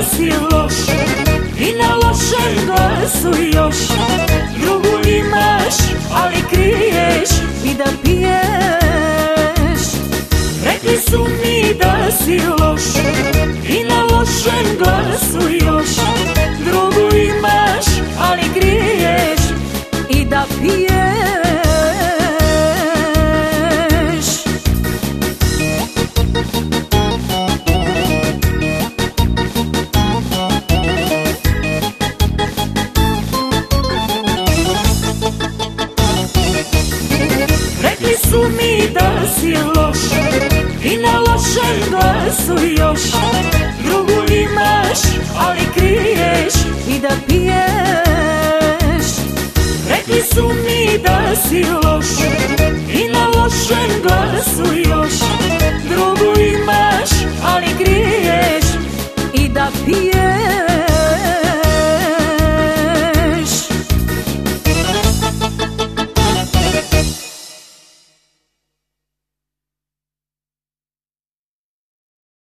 si loš i na lošem glasu još. Drugu imaš, ali kriješ i da piješ. Rekli su mi da si loš i na lošem glasu još. Drugu imaš, ali kriješ i da piješ. Rekli su mi da si loš i na lošem glasu još. Drugu imaš, ali kriješ i da piješ. Rekli su mi da si loš i na lošem glasu još.